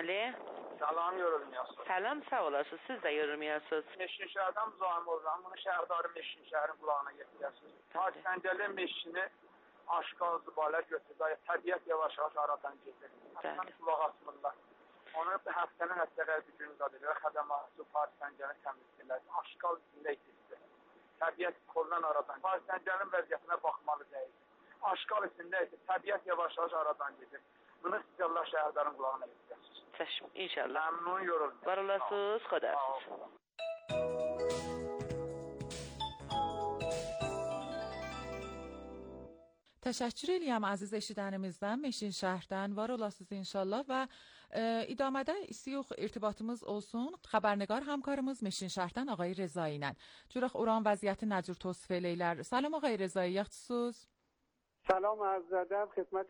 Bəli. Salam, yorulmuyorsunuz. Salam, sağ olasınız. Siz də yorulmuyorsunuz. Meşinşehir'den Zuhal Oğuzhan. Bunu şəhərdarı Meşinşehir'in qulağına getirirsiniz. Parsəncəli meşini aşqal zübalə götürdü. Təbiət yavaş-yavaş aradan gedir. Həftəni qulaq asmırlar. Onu həftənin həftələr bir gün qadır. Xədəmatı Parsəncəni təmizdirlər. Aşqal içində itisdir. Təbiət koldan aradan. Parsəncənin vəziyyətinə baxmalı deyil. Aşqal içində isə təbiət yavaş-yavaş aradan gedir. Bunu sizlərlə şəhərdarın qulağına getirirsiniz. Çəşm, inşallah. Məmnun, yorulmuyorsunuz. Var olasınız, xodafız. Təşəkkür eləyəm əziz eşidənimizdən, Meşinşəhərdən. Var olasınız inşallah və idamədə istiyox irtibatımız olsun. Xəbərnigar həmkarımız Meşinşəhərdən ağay Rızایی ilə. Görək oran vəziyyəti nə cür təvsif eləyirlər. Salam ağay Rızایی, yaxşısınız? سلام عرض ادب خدمت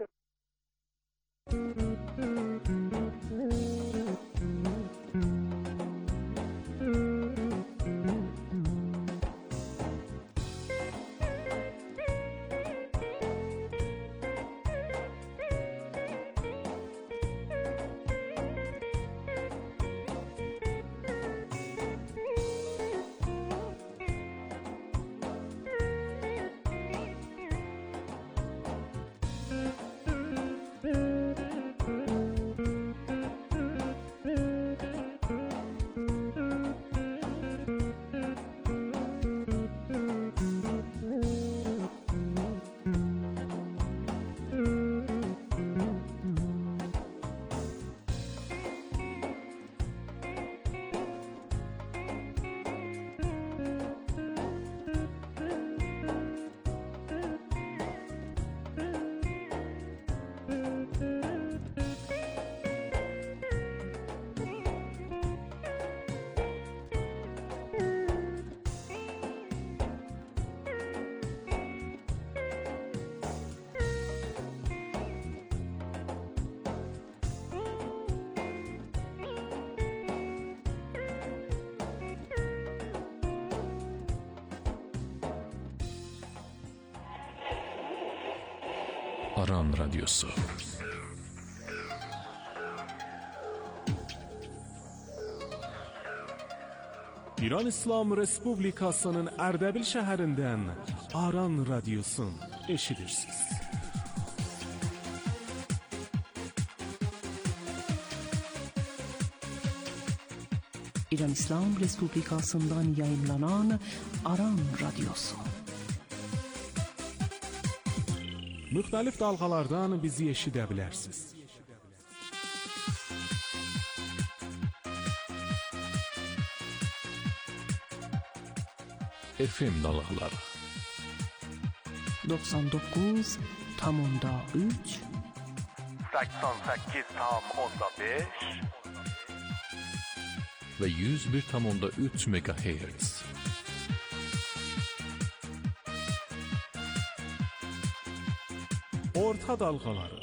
Aran Radyosu. İran İslam Respublikasının Ərdəbil şəhərindən Aran Radyosun eşidirsiniz. İran İslam Respublikasından yayınlanan Aran Radyosu. Müxtəlif dalğalardan bizi eşidə bilərsiniz. FM dalğaları 99.3 88.5 və 101.3 MHz. Orta dalğaları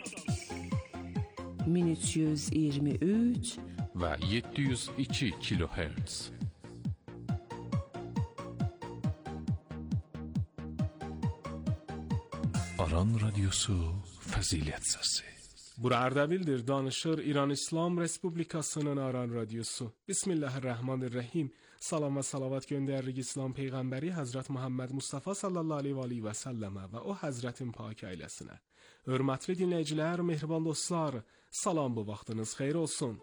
1323 və 702 kHz. Aran Radyosu fəzilət səsi. Bura Ərdəbildir, danışır İran İslam Respublikasının Aran Radyosu. Bismillahirrahmanirrahim. Salam və salavat göndəririk İslam Peyğəmbəri Həzrət Muhammed Mustafa sallallahu aleyhi və səlləmə və o Həzrətin pak ailəsinə. Hörmətli dinləyicilər, mehriban dostlar, salam, bu vaxtınız xeyir olsun.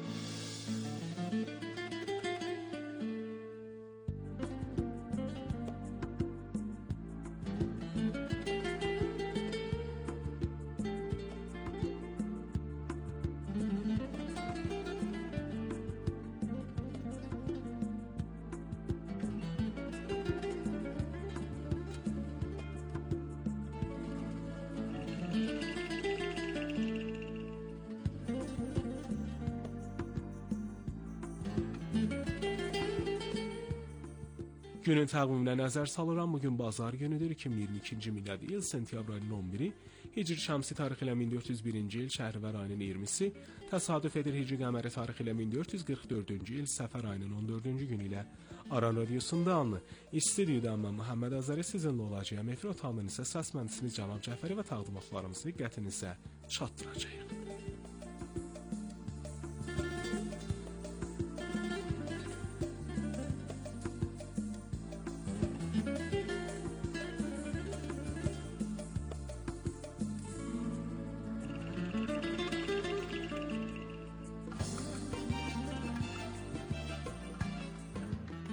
Günün təqviminə nəzər salıram. Bugün bazar günüdür, 2022-ci miladi il, sentyabr ayının 11-i, Hicri şəmsi tarix ilə 1401-ci il, Şəhrivər ayının 20-si, təsadüf edir Hicri qəməri tarix ilə 1444-cü il, Səfər ayının 14-cü günü ilə Aran Radyosundan, istüdiyodan mən Muhammed Azəri sizinlə olacağım. Efir otağının isə səs mühəndisimiz Cənab Cəfəri və təqdimatlarımızı diqqətinizə çatdıracağıq.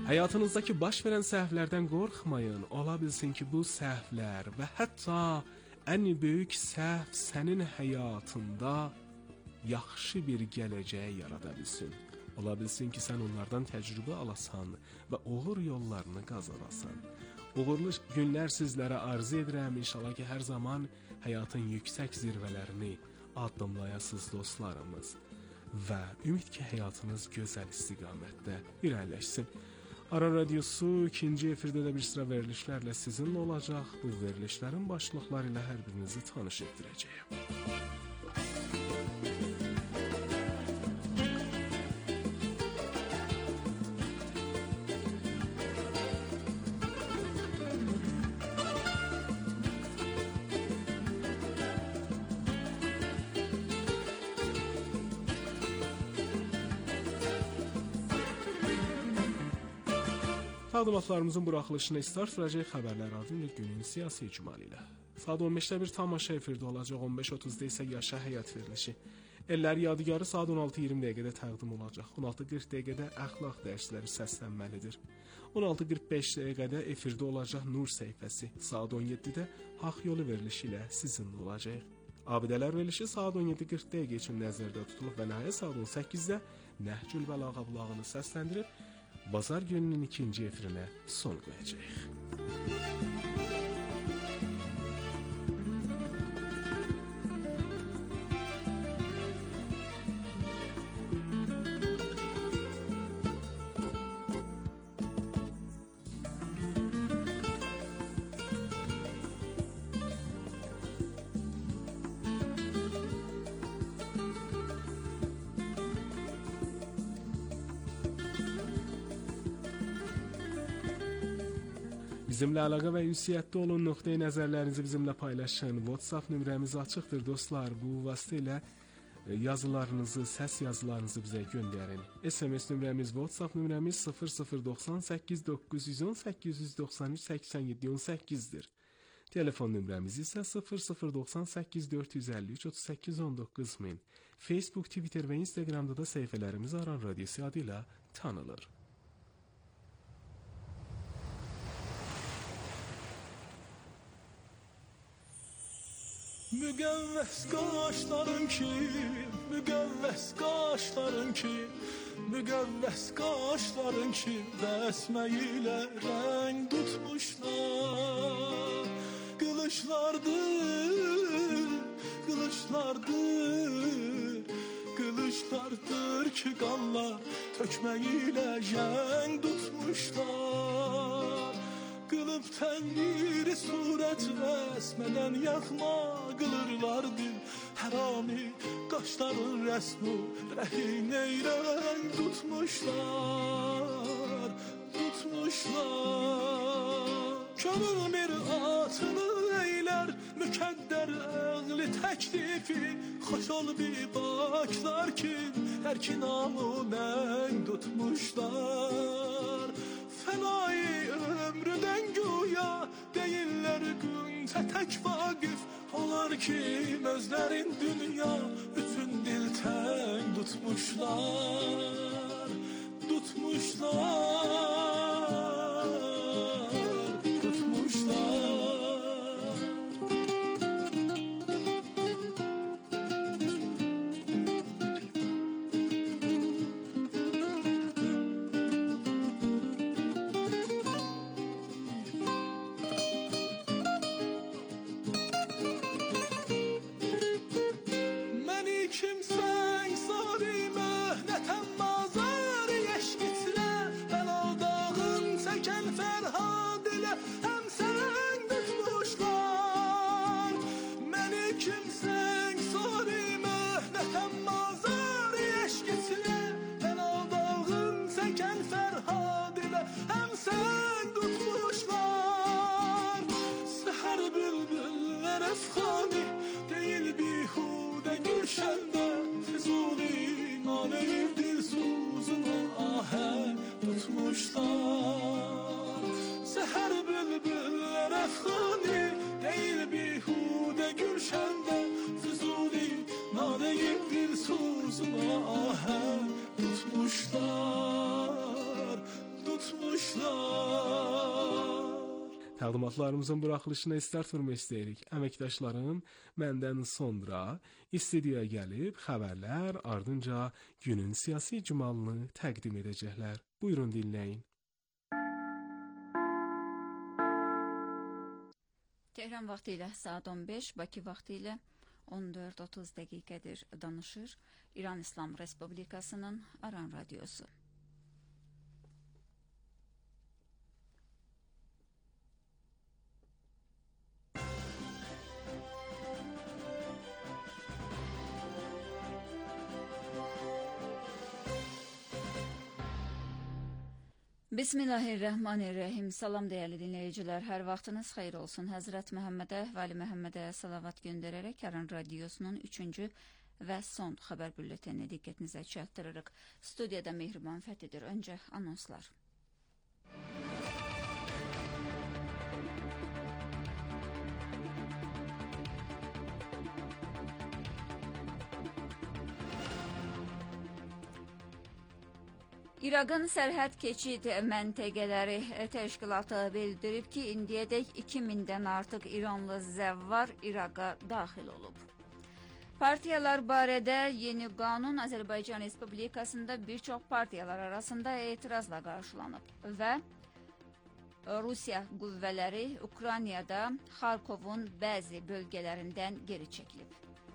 Həyatınızdakı baş verən səhvlərdən qorxmayın. Ola bilsin ki, bu səhvlər və hətta ən böyük səhv sənin həyatında yaxşı bir gələcək yarada bilsin. Ola bilsin ki, sən onlardan təcrübə alasan və uğur yollarını qazanasan. Uğurlu günlər sizlərə arzu edirəm. İnşallah ki, hər zaman həyatın yüksək zirvələrini addımlayasınız dostlarımız. Və ümid ki, həyatınız gözəl istiqamətdə irəliləşsin. Aran Radiosu ikinci efirdə də bir sıra verilişlərlə sizinlə olacaq. Bu verilişlərin başlıqları ilə hər birinizi tanış etdirəcəyim. Təqdimatlarımızın buraxılışına start verəcək xəbərlər ardınca günün siyasi icmalı ilə. Saat 15-də bir tamaşa efirdə olacaq, 15:30-da isə Yaşa Həyat verilişi. Ellər yadigarı saat 16:20 dəqiqədə təqdim olacaq. 16:40 dəqiqədə əxlaq dərsləri səslənməlidir. 16:45 dəqiqədə efirdə olacaq Nur səhifəsi. Saat 17-də Haqq yolu verilişi ilə sizinlə olacaq. Abidələr verilişi saat 17:40 dəqiqə üçün nəzərdə tutulub və nəhayət saat 18-də Nəhcül Bəlağə blağını səsləndirib Bazar gününün ikinci efirinə son qoyacaq. Bizimlə əlaqə və ünsiyyətdə olun, nöqteyi nəzərlərinizi bizimlə paylaşın. WhatsApp nömrəmiz açıqdır dostlar. Bu vasitə ilə yazılarınızı, səs yazılarınızı bizə göndərin. SMS nömrəmiz, WhatsApp nömrəmiz 0098 910 893 87 18-dir. Telefon nömrəmiz isə 0098 453 38 19 min. Facebook, Twitter və Instagramda da səhifələrimiz Aran Radiosu adı ilə tanınır. Mügevves kaşların ki, mügevves kaşların ki, mügevves kaşların ki, besmeyle renk tutmuşlar. Kılıçlardır, kılıçlardır, kılıçlardır ki kanla tökmeyle renk tutmuşlar. Kılıp tenleri suret resmeden yakma kılırlardı. Herami kaşların resmi rehine renk tutmuşlar, tutmuşlar. Kömür miratını eyler mükedder ehli teklifi. Hoş ol bir baklar ki her ki namı renk tutmuşlar. Fenayı ömrüden güya değiller günse tek vakıf. Olar ki özlerin dünya bütün dilten tutmuşlar, tutmuşlar, tutmuşlar. Seher bülbüller efkani değil bihude gülşende Füzuli nadeyim dil suzuna ahen tutmuşlar, tutmuşlar. Təqdimatlarımızın buraxılışına start vermək istəyirik. Əməkdaşlarım məndən sonra istudiyaya gəlib xəbərlər, ardınca günün siyasi icmalını təqdim edəcəklər. Buyurun dinləyin. Tehran vaxtı ilə saat 15, Bakı vaxtı ilə 14:30 dəqiqədir danışır İran İslam Respublikasının Aran Radiosu. Bismillahirrahmanirrahim. Salam dəyərli dinləyicilər, hər vaxtınız xeyir olsun. Həzrət Məhəmmədə və Ali Məhəmmədə salavat göndərərək Aran Radiosunun 3-cü və son xəbər bülletenini diqqətinizə çatdırırıq. Studiyada Mehriban Fəthidir. Öncə anonslar. İraqın sərhəd keçid məntəqələri təşkilatı bildirib ki, indiyədək 2000-dən artıq İranlı zəvvar İraqa daxil olub. Partiyalar barədə yeni qanun Azərbaycan Respublikasında bir çox partiyalar arasında etirazla qarşılanıb və Rusiya qüvvələri Ukraynada Xarkovun bəzi bölgələrindən geri çəkilib.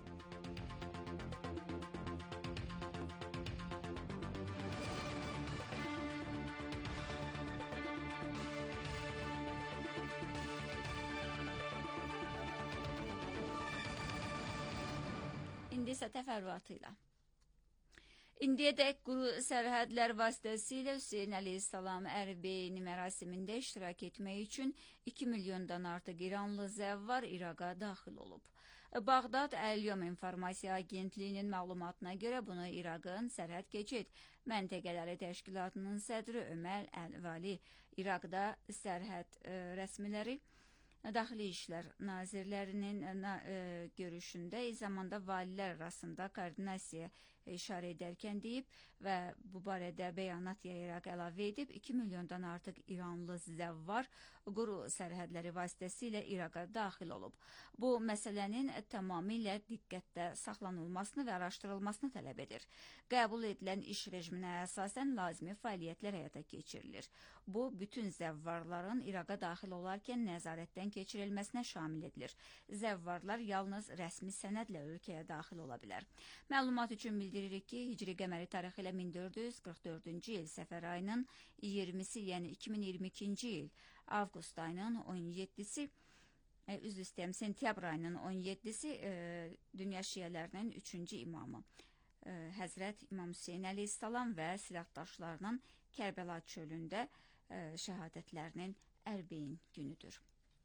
İndi isə təfərrüatı ilə. İndiyədək quru sərhədlər vasitəsilə Hüseyn Əleyhissalam Ərbeyni mərasimində iştirak etmək üçün 2 milyondan artıq İranlı zəvvar İraqa daxil olub. Bağdad Əl-Yom İnformasiya Agentliyinin məlumatına görə bunu İraqın sərhəd keçid məntəqələri təşkilatının sədri Ömər Əl-Vali, İraqda sərhəd rəsmiləri, Daxili İşlər Nazirlərinin görüşündə eyni zamanda valilər arasında koordinasiyaya işarə edərkən deyib və bu barədə bəyanat yayaraq əlavə edib 2 milyondan artıq İranlı zəvvar quru sərhədləri vasitəsilə İraqa daxil olub. Bu məsələnin tamamilə diqqətdə saxlanılmasını və araşdırılmasını tələb edir. Qəbul edilən iş rejiminə əsasən lazımi fəaliyyətlər həyata keçirilir. Bu, bütün zəvvarların İraqa daxil olarkən nəzarətdən keçirilməsinə şamil edilir. Zəvvarlar yalnız rəsmi sənədlə ölkəyə daxil ola bilər. Məlumat üçün bildiririk ki, Hicri qəməri tarixi ilə 1444-cü il səfər ayının 20-si, yəni 2022-ci il avqust ayının 17-si, üzr istəyirəm, sentyabr ayının 17-si dünya şiələrinin 3-cü imamı Həzrət İmam Hüseyn Əleyhissalam və silahdaşlarının Kərbəla çölündə şəhadətlərinin Ərbeyn günüdür.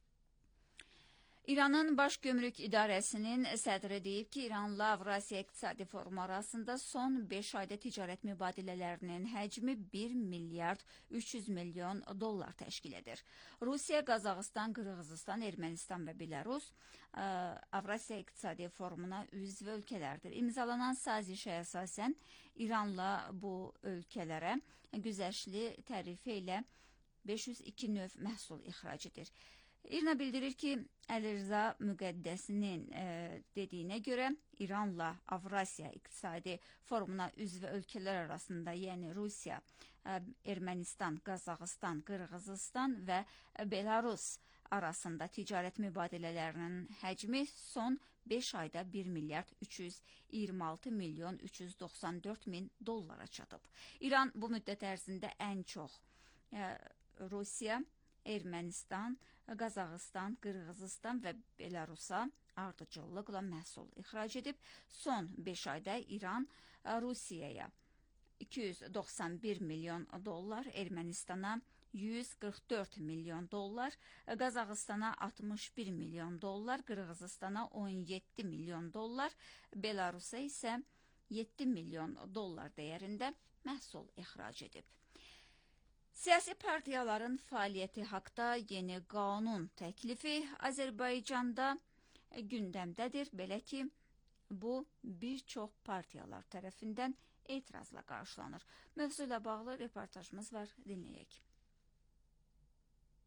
İranın Baş Gömrük İdarəsinin sədri deyib ki, İranla Avrasiya İqtisadi Forumu arasında son 5 ayda ticarət mübadilələrinin həcmi 1 milyard 300 milyon dollar təşkil edir. Rusiya, Qazaxıstan, Qırğızıstan, Ermənistan və Belarus Avrasiya İqtisadi Forumuna üzv ölkələrdir. İmzalanan sazişə əsasən İranla bu ölkələrə güzəştli tərifi ilə 502 növ məhsul ixrac edir. İRNA bildirir ki, Əlirza Müqəddəsinin dediyinə görə İranla Avrasiya İqtisadi Forumuna üzv ölkələr arasında, yəni Rusiya, Ermənistan, Qazaxıstan, Qırğızıstan və Belarus arasında ticarət mübadilələrinin həcmi son 5 ayda 1 milyard 326 milyon 394 min dollara çatıb. İran bu müddət ərzində ən çox Rusiya, Ermənistan, Qazaxıstan, Qırğızıstan və Belarusa ardıcıllıqla məhsul ixrac edib. Son 5 ayda İran Rusiyaya 291 milyon dollar, Ermənistana 144 milyon dollar, Qazaxıstana 61 milyon dollar, Qırğızıstana 17 milyon dollar, Belarusa isə 7 milyon dollar dəyərində məhsul ixrac edib. Siyasi partiyaların fəaliyyəti haqda yeni qanun təklifi Azərbaycanda gündəmdədir. Belə ki, bu bir çox partiyalar tərəfindən etirazla qarşılanır. Mövzu ilə bağlı reportajımız var, dinləyək.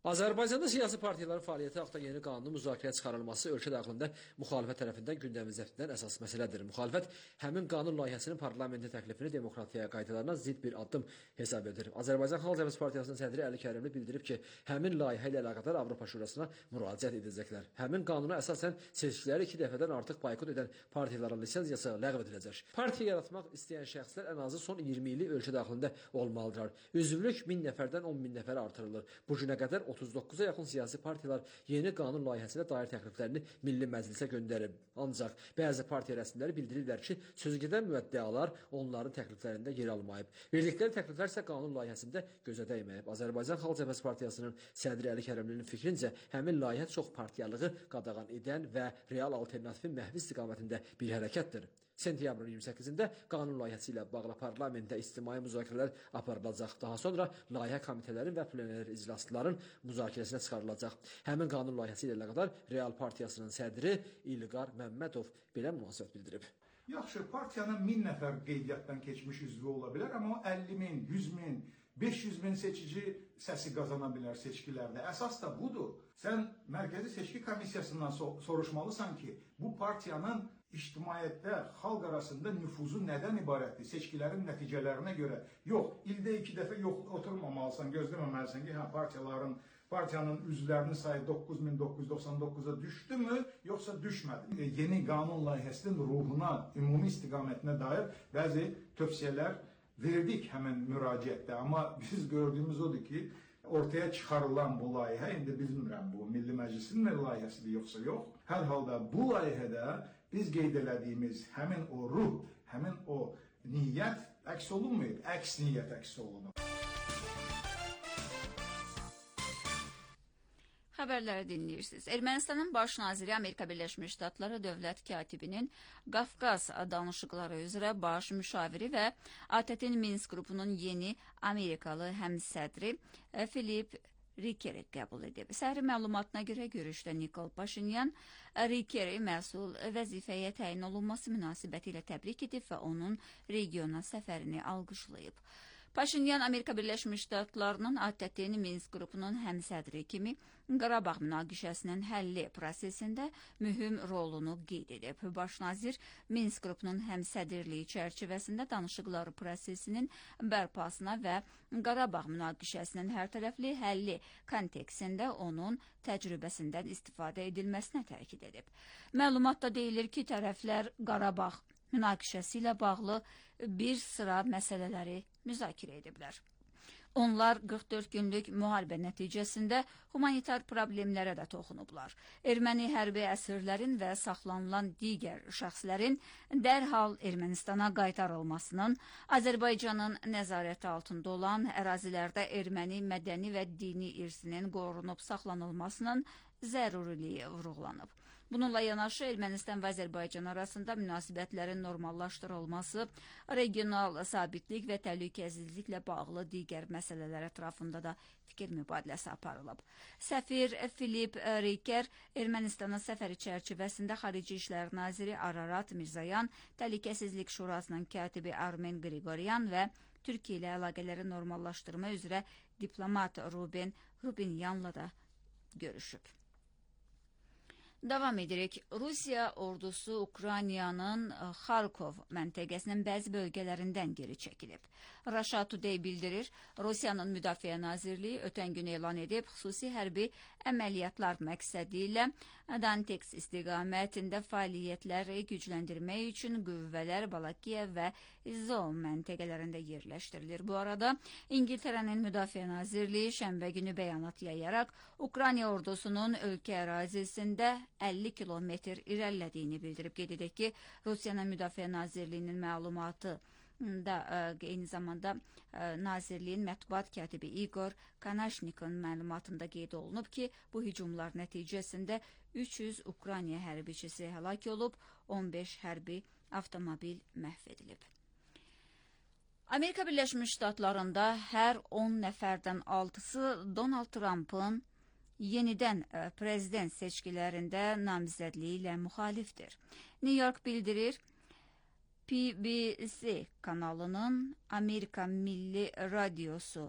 Azərbaycanda siyasi partiyaların fəaliyyəti haqda yeni qanunun müzakirəyə çıxarılması ölkə daxilində müxalifət tərəfindən gündəmimizə gətirilən əsas məsələdir. Müxalifət həmin qanun layihəsinin parlamentin təklifini demokratiya qaydalarına zidd bir addım hesab edir. Azərbaycan Xalq Cəbhəsi Partiyasının sədri Əli Kərimli bildirib ki, həmin layihə ilə əlaqədar Avropa Şurasına müraciət edəcəklər. Həmin qanuna əsasən seçkiləri 2 dəfədən artıq boykot edən partiyaların lisenziyası ləğv ediləcək. Partiya yaratmaq istəyən şəxslər ən azı son 20 ili ölkə daxilində olmalıdırlar. Üzvlük 1000 nəfərdən 10.000 nəfərə artırılır. Bu günə qədər 39-a yaxın siyasi partiyalar yeni qanun layihəsinə dair təkliflərini Milli Məclisə göndərib. Ancaq bəzi partiya rəsmiləri bildirirlər ki, sözügedən müəddialar onların təkliflərində yer almayıb. Verdikləri təkliflər isə qanun layihəsində gözə dəyməyib. Azərbaycan Xalq Cəbhəsi Partiyasının sədri Əli Kərimlinin fikrincə, həmin layihə çox partiyalığı qadağan edən və real alternatifin məhvi istiqamətində bir hərəkətdir. Sentyabrın 28-də qanun layihəsi ilə bağlı parlamentdə ictimai müzakirələr aparılacaq. Daha sonra layihə komitələrin və plener iclasların müzakirəsinə çıxarılacaq. Həmin qanun layihəsi ilə əlaqədar Real Partiyasının sədri İlqar Məmmədov belə münasibət bildirib. Yaxşı, partiyanın 1000 nəfər qeydiyyatdan keçmiş üzvü ola bilər, amma 50.000, 100.000, 500.000 seçici səsi qazana bilər seçkilərdə. Əsas da budur. Sən Mərkəzi Seçki Komissiyasından soruşmalısan ki, bu partiyanın ictimaiyyətdə, xalq arasında nüfuzu nədən ibarətdir? Seçkilərin nəticələrinə görə. Yox, ildə 2 dəfə oturmamalısan, gözləməməlisən ki, partiyanın üzvlərinin sayı 9999-a düşdümü, yoxsa düşmədi? Yeni qanun layihəsinin ruhuna, ümumi istiqamətinə dair bəzi tövsiyələr verdik həmin müraciətdə. Amma biz gördüyümüz odur ki, ortaya çıxarılan bu layihə, indi bilmirəm bu Milli Məclisin layihəsidir yoxsa yox. Hər halda bu layihədə biz qeyd elədiyimiz həmin o ruh, həmin o niyyət əks olunmayıb, əks niyyət əks olunub. Xəbərləri dinləyirsiniz. Ermənistanın baş naziri Amerika Birləşmiş Ştatları dövlət katibinin Qafqaz danışıqları üzrə baş müşaviri və ATƏT-in Minsk qrupunun yeni Amerikalı həmsədri Filip Rikeri qəbul edib. Səhri məlumatına görə görüşdə Nikol Paşinyan Rikeri məsul vəzifəyə təyin olunması münasibəti ilə təbrik edib və onun regiona səfərini alqışlayıb. Paşinyan Amerika Birləşmiş Ştatlarının ATƏT-in Minsk qrupunun həmsədri kimi Qarabağ münaqişəsinin həlli prosesində mühüm rolunu qeyd edib. Baş nazir Minsk qrupunun həmsədirliyi çərçivəsində danışıqları prosesinin bərpasına və Qarabağ münaqişəsinin hərtərəfli həlli kontekstində onun təcrübəsindən istifadə edilməsinə təkid edib. Məlumatda deyilir ki, tərəflər Qarabağ münaqişəsi ilə bağlı bir sıra məsələləri müzakirə ediblər. Onlar 44 günlük müharibə nəticəsində humanitar problemlərə də toxunublar. Erməni hərbi əsirlərin və saxlanılan digər şəxslərin dərhal Ermənistana qaytarılmasının, Azərbaycanın nəzarəti altında olan ərazilərdə erməni mədəni və dini irsinin qorunub saxlanılmasının zəruriliyi vurğulanıb. Bununla yanaşı Ermənistan və Azərbaycan arasında münasibətlərin normallaşdırılması, regional sabitlik və təhlükəsizliklə bağlı digər məsələlər ətrafında da fikir mübadiləsi aparılıb. Səfir Filip Riker Ermənistana səfəri çərçivəsində Xarici İşlər Naziri Ararat Mirzayan, Təhlükəsizlik Şurasının katibi Armen Qriqoryan və Türkiyə ilə əlaqələri normallaşdırma üzrə diplomat Ruben Rubinyanla da görüşüb. Davam edirik. Rusiya ordusu Ukraynanın Xarkov məntəqəsinin bəzi bölgələrindən geri çəkilib. Russia Today bildirir, Rusiyanın Müdafiə Nazirliyi ötən gün elan edib, xüsusi hərbi əməliyyatlar məqsədi ilə Dantex istiqamətində fəaliyyətləri gücləndirmək üçün qüvvələr Balakiya və İzov məntəqələrində yerləşdirilir. Bu arada İngiltərənin Müdafiə Nazirliyi şənbə günü bəyanat yayaraq Ukrayna ordusunun ölkə ərazisində 50 kilometr irəlilədiyini bildirib. Qeyd edək ki, Rusiyanın Müdafiə Nazirliyinin məlumatı da eyni zamanda Nazirliyin mətbuat katibi İqor Kanaşnikın məlumatında qeyd olunub ki, bu hücumlar nəticəsində 300 Ukrayna hərbiçisi həlak olub, 15 hərbi avtomobil məhv edilib. Amerika Birləşmiş Ştatlarında hər 10 nəfərdən 6-sı Donald Trump'ın yenidən prezident seçkilərində namizədliyi ilə müxalifdir. New York bildirir, PBC kanalının Amerika Milli Radiosu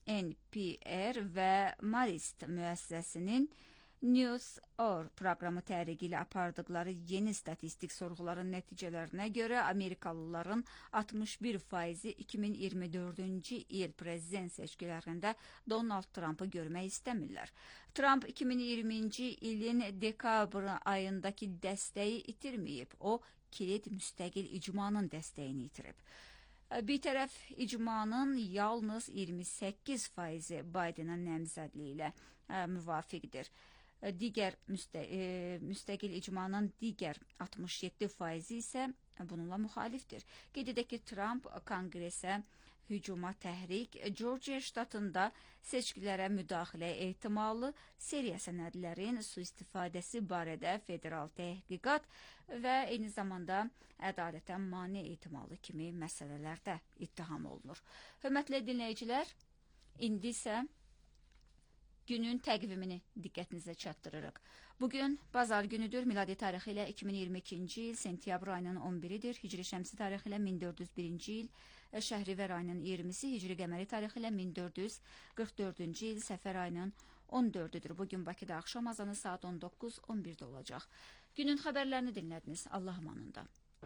NPR və Marist müəssisəsinin News.org proqramı təriqi ilə apardıqları yeni statistik sorğuların nəticələrinə görə Amerikalıların 61%-i 2024-cü il prezident seçkilərində Donald Trump'ı görmək istəmirlər. Trump 2020-ci ilin dekabr ayındakı dəstəyi itirməyib. O, kilit müstəqil icmanın dəstəyini itirib. Bir tərəf icmanın yalnız 28%-i Biden'ın nəmzədliyi ilə müvafiqdir. Digər müstəqil icmanın digər 67%-i isə bununla müxalifdir. Qeyd edək ki, Trump Konqresə hücuma təhrik, Georgia ştatında seçkilərə müdaxilə ehtimalı, seriya sənədlərin sui-istifadəsi barədə federal təhqiqat və eyni zamanda ədalətə mane ehtimalı kimi məsələlərdə ittiham olunur. Hörmətli dinləyicilər, indi isə günün təqvimini diqqətinizə çatdırırıq. Bugün bazar günüdür. Miladi tarixi ilə 2022-ci il sentyabr ayının 11-idir. Hicri şəmsi tarixi ilə 1401-ci il, Şəhrivər ayının 20-si, Hicri qəməri tarixi ilə 1444-cü il, Səfər ayının 14-üdür. Bugün Bakıda axşam azanı saat 19:11-də olacaq. Günün xəbərlərini dinlədiniz. Allah amanında.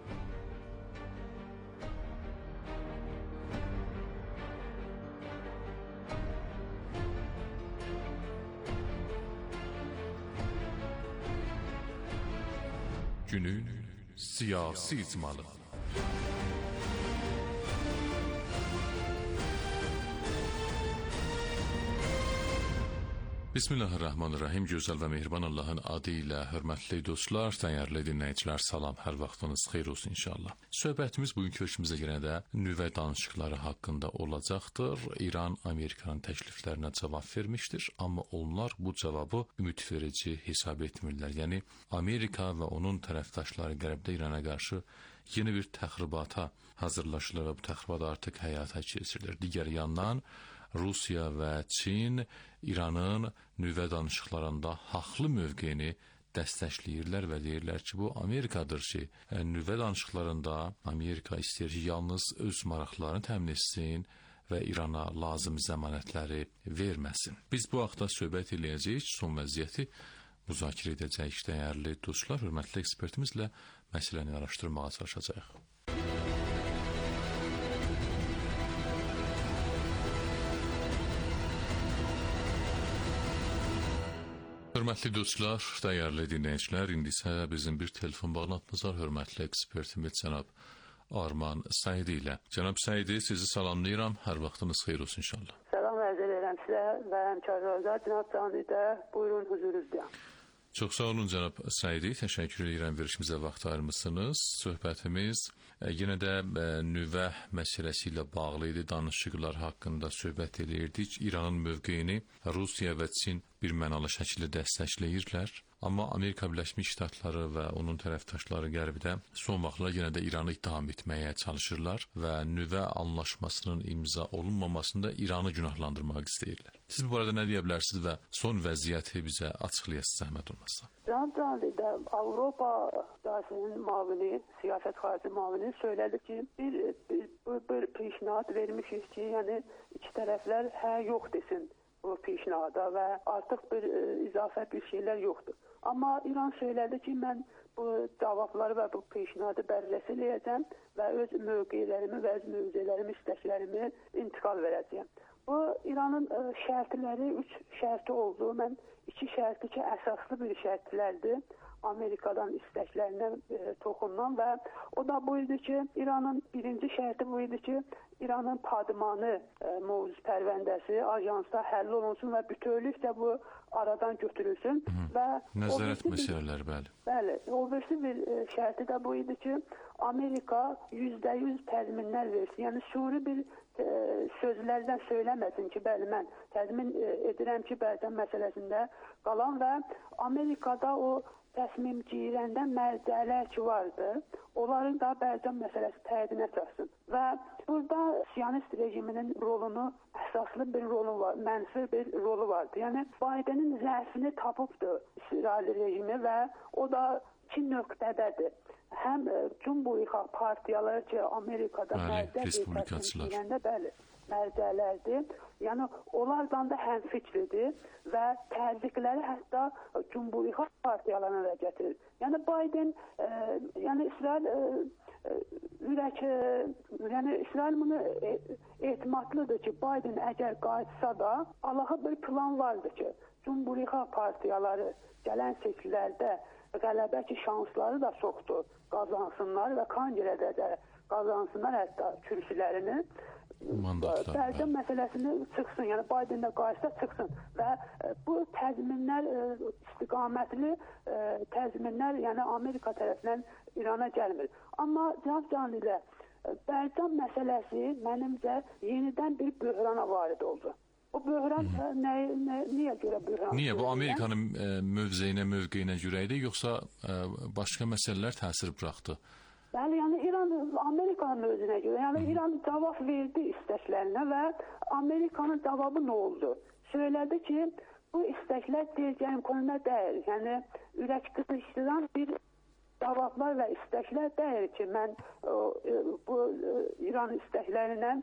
Günün siyasi icmalı. Bismillahirrahmanirrahim. Gözəl və mehriban Allahın adı ilə hörmətli dostlar, dəyərli dinləyicilər, salam, hər vaxtınız xeyir olsun inşallah. Söhbətimiz bugünkü ölçümüzə görə də nüvə danışıqları haqqında olacaqdır. İran Amerikanın təkliflərinə cavab vermişdir, amma onlar bu cavabı ümidverici hesab etmirlər. Yəni Amerika və onun tərəfdaşları qərbdə İrana qarşı yeni bir təxribata hazırlaşırlar və bu təxribat artıq həyata keçirilir. Digər yandan Rusiya və Çin İranın nüvə danışıqlarında haqlı mövqeyini dəstəkləyirlər və deyirlər ki, bu Amerikadır ki, nüvə danışıqlarında Amerika istəyir ki, yalnız öz maraqlarını təmin etsin və İrana lazım zəmanətləri verməsin. Biz bu haqda söhbət edəcəyik, son vəziyyəti müzakirə edəcəyik. Dəyərli dostlar, hörmətli ekspertimizlə məsələni araşdırmağa çalışacağıq. Hörmətli dostlar, dəyərli dinləyicilər, indi isə bizim bir telefon bağlantımız var. Hörmətli ekspertimiz cənab Arman Səidi ilə. Cənab Səidi, sizi salamlayıram. Hər vaxtınız xeyir olsun inşallah. Salam ərz edirəm sizə və həmkarlarınıza. Cənab Canidə, buyurun huzurunuzdayam. Çox sağ olun cənab Səidi, təşəkkür edirəm verişimizə vaxt ayırmışsınız. Söhbətimiz yenə də nüvə məsələsi ilə bağlı idi. Danışıqlar haqqında söhbət edirdik. İranın mövqeyini Rusiya və Çin bir mənalı şəkildə dəstəkləyirlər. Amma Amerika Birləşmiş Ştatları və onun tərəfdaşları qərbdə son vaxtlar yenə də İranı ittiham etməyə çalışırlar və nüvə anlaşmasının imza olunmamasında İranı günahlandırmaq istəyirlər. Siz bu arada nə deyə bilərsiniz və son vəziyyəti bizə açıqlayasınız, zəhmət olmasa. Cənab-Canidə, Avropa Dairəsinin müavini, siyasət xarici müavini söylədi ki, bir peşnahad vermişik ki, yəni iki tərəflər hə yox desin bu peşnahada və artıq bir izafə bir şeylər yoxdur. Amma İran söylədi ki, mən bu cavabları və bu peşnahadı bərrəsi eləyəcəm və öz mövqelərimi və öz mövzələrimi, istəklərimi intiqal verəcəyəm. Bu İranın şərtləri, 3 şərti oldu. Mən 2 şərti ki, əsaslı bir şərtlərdir. Amerikadan istəklərinə toxunan və o da bu idi ki, İranın birinci şərti bu idi ki, İranın padmanı mövzu pərvəndəsi ajansda həll olunsun və bütövlükdə bu aradan götürülsün və nəzarət məsələləri, bəli. Bəli, o birisi bir şərti də bu idi ki, Amerika %100 təzminlər versin. Yəni suri bir sözlərdən söyləməsin ki, bəli, mən təzmin edirəm ki, Bərdən məsələsində qalan və Amerikada o təsmim girəndə mərcələr ki vardı, onların da Bərdən məsələsi təhdinə çatsın. Və burada Siyonist rejiminin rolunu, əsaslı bir rolu var, mənfi bir rolu vardı. Yəni Bidenin zəifini tapıbdı İsrail rejimi və o da 2 nöqtədədir. Həm Cumhuriyet partiyaları ki, Amerikada mərcə təsmim girəndə, bəli, mərcələrdir. Yəni onlardan da həmfikridir və təzyiqləri hətta Cumhuriyet partiyalarına da gətirir. Yəni Biden, yəni İsrail yəni İsrail bunu etimadlıdır ki, Biden əgər qayıtsa da Allah'a bir plan vardı ki, Cumhuriyet partiyaları gələn seçkilərdə qələbə ki, şansları da çoxdur, qazansınlar və konqredə də qazansınlar hətta kürsülərini. Bərdən məsələsini çıxsın, yəni Biden də qayıtsa çıxsın və bu təzminlər istiqamətli təzminlər, yəni Amerika tərəfindən İrana gəlmir. Amma cənab Canlı, Bərdən məsələsi mənimcə yenidən bir böhrana varid oldu. O böhran niyə görə böhran? Niyə? Bu Amerikanın mövqeyinə görə idi, yoxsa başqa məsələlər təsir buraxdı? Bəli, yəni İran Amerikanın özünə görə, yəni İran cavab verdi istəklərinə və Amerikanın cavabı nə oldu? Söylədi ki, bu istəklər deyəcəyim konuda deyil, yəni ürək qızışdıran bir cavablar və istəklər deyil ki, mən bu İran istəklərindən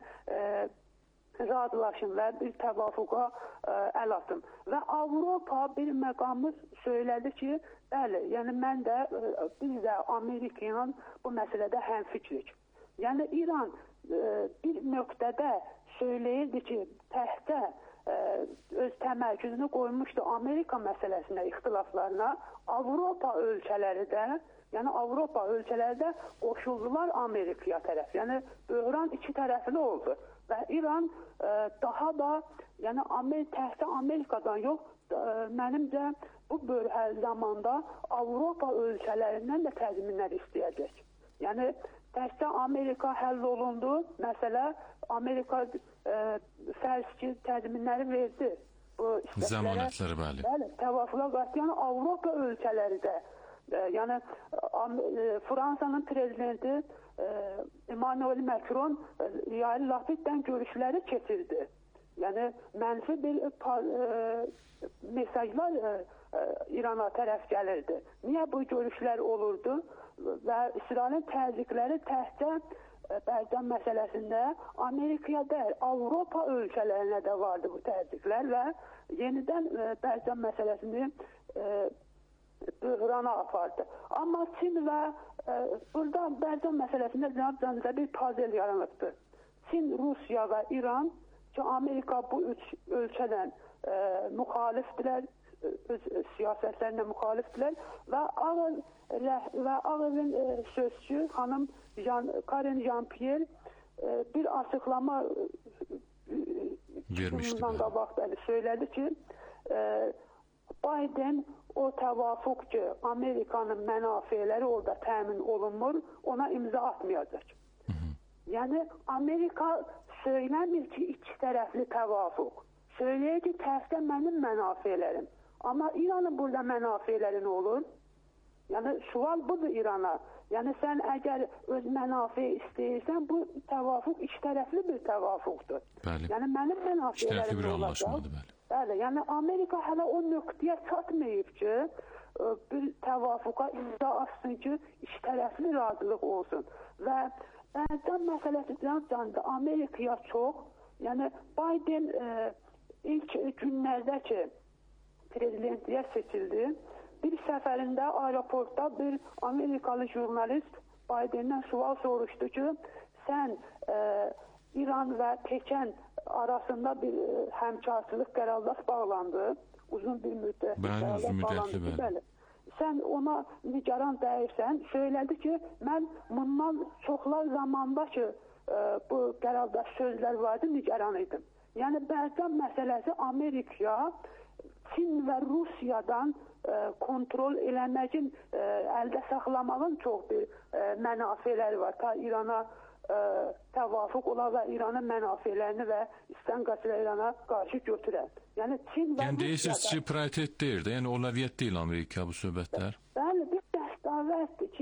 razılaşım və bir təvafuqa əl atım. Və Avropa bir məqamı söylədi ki, bəli, yəni mən də, biz də Amerika ilə bu məsələdə həmfikrik. Yəni İran bir nöqtədə söyləyirdi ki, təhdə öz təmərküzünü qoymuşdu Amerika məsələsinə, ixtilaflarına. Avropa ölkələri də, yəni Avropa ölkələri də qoşuldular Amerikaya tərəf. Yəni böhran iki tərəfli oldu. Və İran daha da, yəni təhdə Amerikadan yox, mənimcə bu zamanda Avropa ölkələrindən də təzminlər istəyəcək. Yəni təhdə Amerika həll olundu, məsələ Amerika fərz ki, təzminləri verdi. Zəmanətləri, bəli. Bəli, təvafuqa qarşı, yəni Avropa ölkələri də, yəni Fransanın prezidenti Emmanuel Macron Yair Lapiddən görüşləri keçirdi. Yəni mənfi bir mesajlar İrana tərəf gəlirdi. Niyə bu görüşlər olurdu? Və İsrailin təzyiqləri təhcə Bərdən məsələsində Amerikaya deyil, Avropa ölkələrinə də vardı bu təzyiqlər və yenidən Bərdən məsələsini böhrana apardı. Amma Çin və burada Bərdən məsələsində cənab bir puzzle yaranıbdır. Çin, Rusiya və İran ki, Amerika bu üç ölkədən müxalifdirlər, öz siyasətlərinə müxalifdirlər və Ağ-Evin sözçü xanım Karen Jean-Pierre bir açıqlama bundan qabaq söylədi ki, Biden o təvafuq ki, Amerikanın mənafeləri orada təmin olunmur, ona imza atmayacaq. Yəni Amerika söyləmir ki, iki tərəfli təvafuq. Söyləyir ki, tərəfdə mənim mənafelerim. Amma İranın burada mənafeləri nə olur? Yəni sual budur İrana. Yəni sən əgər öz mənafə istəyirsən, bu təvafuq iki tərəfli bir təvafuqdur. Bəli. Yəni mənim mənafələrim olacaq. Bəli. Yəni Amerika hələ o nöqtəyə çatmayıb ki, bir təvafuqa imza atsın ki, iki tərəfli razılıq olsun. Və Bərdən məsələsi canlıdır. Amerikaya çox, yəni Biden ilk günlərdə ki, prezidentliyə seçildi, bir səfərində aeroportda bir Amerikalı jurnalist Bidendən sual soruşdu ki, sən İran və Pekin arasında bir həmkarçılıq qərardaş bağlandı, uzun bir müddət. Bəli. Sən ona nigaran dəyirsən, söylədi ki, mən bundan çoxlar zamanda ki, bu qərardaş sözlər vardı, nigaran idim. Yəni Bərdən məsələsi Amerikaya Çin və Rusiyadan kontrol eləməyin, əldə saxlamağın çox bir mənafeləri var. Ta İrana təvafuq ola və İranın mənafelerini və İslam qaçıra İrana qarşı götürər. Yəni Çin və Rusiyadan... Yəni deyirsiniz ki, prioritet deyir də, yəni olaviyyət deyil Amerika bu söhbətlər? Bəli, bir dəstavətdir ki,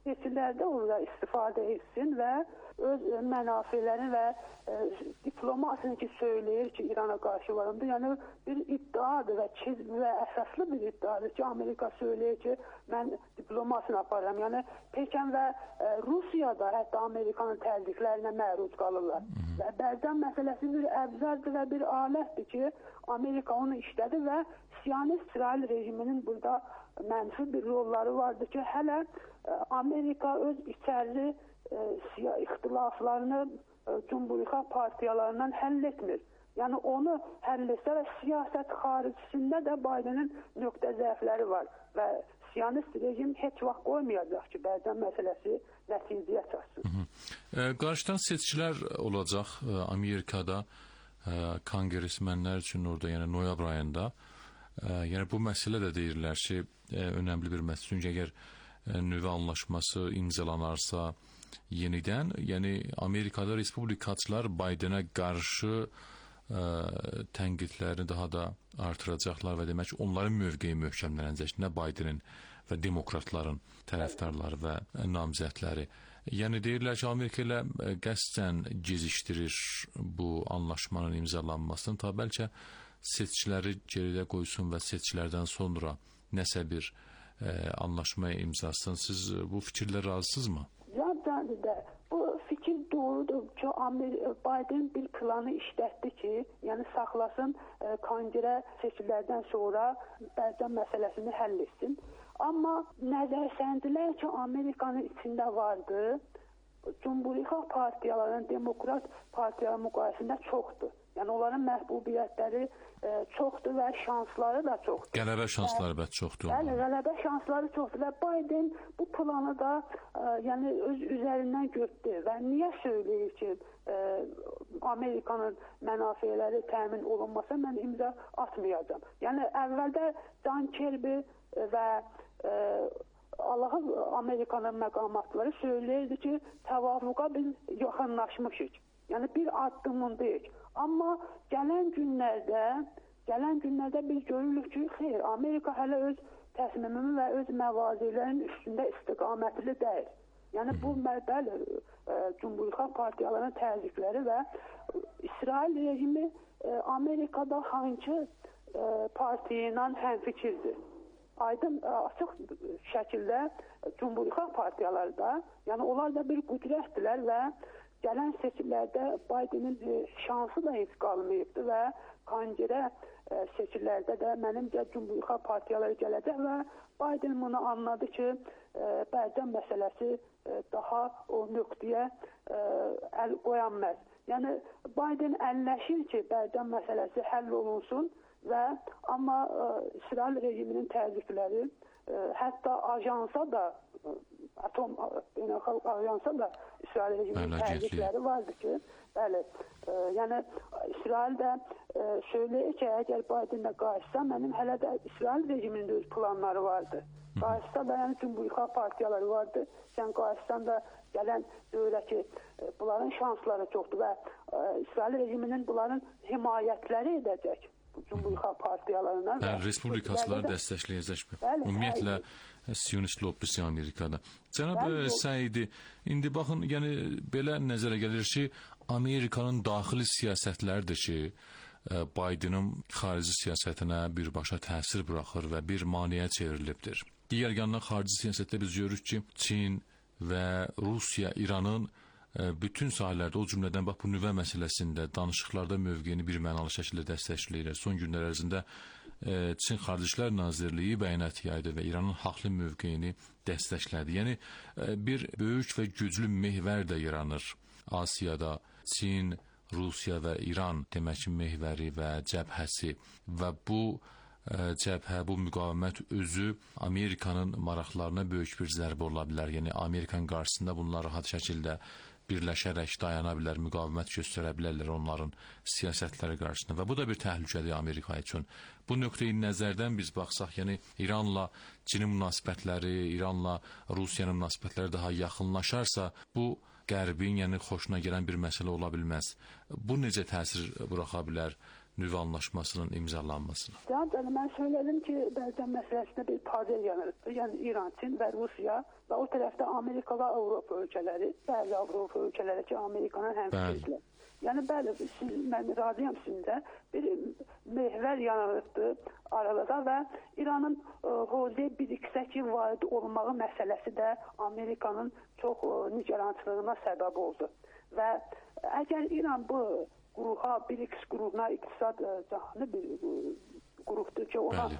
seçkilərdə orada istifadə etsin və öz mənafelərini və diplomasını ki söyləyir ki, İrana qarşı varımdır. Yəni bir iddiadır və kəzb və əsaslı bir iddiadır ki, Amerika söyləyir ki, mən diplomasını aparıram. Yəni Pekin və Rusiyada hətta Amerikanın təzyiqlərinə məruz qalırlar. Və Bərdən məsələsi bir əbzardır və bir alətdir ki, Amerika onu işlədi və Siyonist İsrail rejiminin burada mənfi bir rolları vardır ki, hələ Amerika öz içərli ixtilaflarını Cumhuriyet partiyalarından həll etmir. Yəni onu həll etsə və siyasət xaricisində də Bidenin nöqtə zəifləri var və Siyonist rejim heç vaxt qoymayacaq ki, Bərdən məsələsi nəticəyə çatsın. Qarşıdan seçkilər olacaq Amerikada konqresmenlər üçün orada, yəni noyabr ayında. Yəni bu məsələ də deyirlər ki, önəmli bir məsələ. Çünki əgər nüvə anlaşması imzalanarsa yenidən, yəni Amerikada respublikaçılar Bidenə qarşı tənqidlərini daha da artıracaqlar və demək ki, onların mövqeyi möhkəmlənəcək, nə Bidenin və demokratların tərəfdarları və namizədləri. Yəni deyirlər ki, Amerika ilə qəsdən gecikdirir bu anlaşmanın imzalanmasını, ta bəlkə seçkiləri geridə qoysun və seçkilərdən sonra nəsə bir anlaşma imzasın. Siz bu fikirlə razısınızmı? Bu fikir doğrudur ki, Biden bir planı işlətdi ki, yəni saxlasın konqrə seçkilərdən sonra Bərdən məsələsini həll etsin. Amma nəzərsəndilər ki, Amerikanın içində vardı, Cumhuriyet partiyalarının demokrat partiyaların müqayisəsində çoxdur. Yəni onların məhbubiyyətləri çoxdur və şansları da çoxdur. Qələbə şansları da çoxdur. Bəli, qələbə şansları çoxdur və Biden bu planı da yəni öz üzərindən götürdü və niyə söyləyir ki, Amerikanın mənafeləri təmin olunmasa mən imza atmayacağam. Yəni əvvəldə John Kirby və Amerikanın məqamatları söyləyirdi ki, təvafuqa biz yaxınlaşmışıq. Yəni bir addımındayıq. Amma gələn günlərdə biz görürük ki, xeyr, Amerika hələ öz təsmimini və öz məvaziylərinin üstündə istiqamətli deyil. Yəni bu bəli, Cumhuriyet partiyalarının təzyiqləri və İsrail rejimi Amerikada hangi partiya ilə həmfikirdir. Aydın, açıq şəkildə Cumhuriyet partiyaları da, yəni onlar da bir qüdrətdilər və gələn seçimlərdə Bidenin şansı da heç qalmayıbdır və konqrə seçimlərdə də mənimcə Cumhuriyet partiyaları gələcək və Biden bunu anladı ki, Bərdən məsələsi daha o nöqtəyə əl qoyanmaz. Yəni Biden əlləşir ki, Bərdən məsələsi həll olunsun və amma İsrail rejiminin təzyiqləri hətta ajansa da atom beynəlxalq ajansa da İsrail rejiminin təzyiqləri vardı ki, bəli, yəni İsrail də söyləyir ki, əgər Bidenlə qarşısa, mənim hələ də İsrail rejiminin öz planları vardı. Qarşısa da yəni Cumhuriyet partiyaları vardı. Sən qarşısan da gələn dövrə ki, bunların şansları çoxdur və İsrail rejiminin bunların himayətləri edəcək. Cumhuriyet partiyalarına. Respublikaçılar dəstəkləyəcək. Ümumiyyətlə Siyonist lobbisi Amerikada. Cənab Səidi, indi baxın, yəni belə nəzərə gəlir ki, Amerikanın daxili siyasətləridir ki, Bidenin xarici siyasətinə birbaşa təsir buraxır və bir maneə çevrilibdir. Digər yandan xarici siyasətdə biz görürük ki, Çin və Rusiya, İranın bütün sahələrdə, o cümlədən bax bu nüvə məsələsində danışıqlarda mövqeyini bir mənalı şəkildə dəstəkləyirlər. Son günlər ərzində Çin Xarici İşlər Nazirliyi bəyanat yaydı və İranın haqlı mövqeyini dəstəklədi. Yəni bir böyük və güclü mehvər də yaranır Asiyada. Çin, Rusiya və İran demək ki, mehvəri və cəbhəsi və bu cəbhə, bu müqavimət özü Amerikanın maraqlarına böyük bir zərbə ola bilər. Yəni Amerikanın qarşısında bunlar rahat şəkildə birləşərək dayana bilər, müqavimət göstərə bilərlər onların siyasətləri qarşısında və bu da bir təhlükədir Amerika üçün. Bu nöqteyi nəzərdən biz baxsaq, yəni İranla Çinin münasibətləri, İranla Rusiyanın münasibətləri daha yaxınlaşarsa, bu Qərbin, yəni xoşuna gələn bir məsələ ola bilməz. Bu necə təsir buraxa bilər nüvə anlaşmasının imzalanmasına? Zaten mən söyledim ki, Bərdən məsələsində bir padel yanırdı. Yəni İran, Çin və Rusiya və o tərəfdə Amerika və Avropa ölkələri, bəzi Avropa ölkələri ki, Amerikanın həmsözləri. Yəni bəli, mən razıyam sizinlə, bir mehvər yanılıqdır arada və İranın Hozey 1-2-8 varid olmağı məsələsi də Amerikanın çox nigarançılığına səbəb oldu. Və əgər İran bu qruha, BRICS qruhuna iqtisad cahanı bir qrupdur ki, ona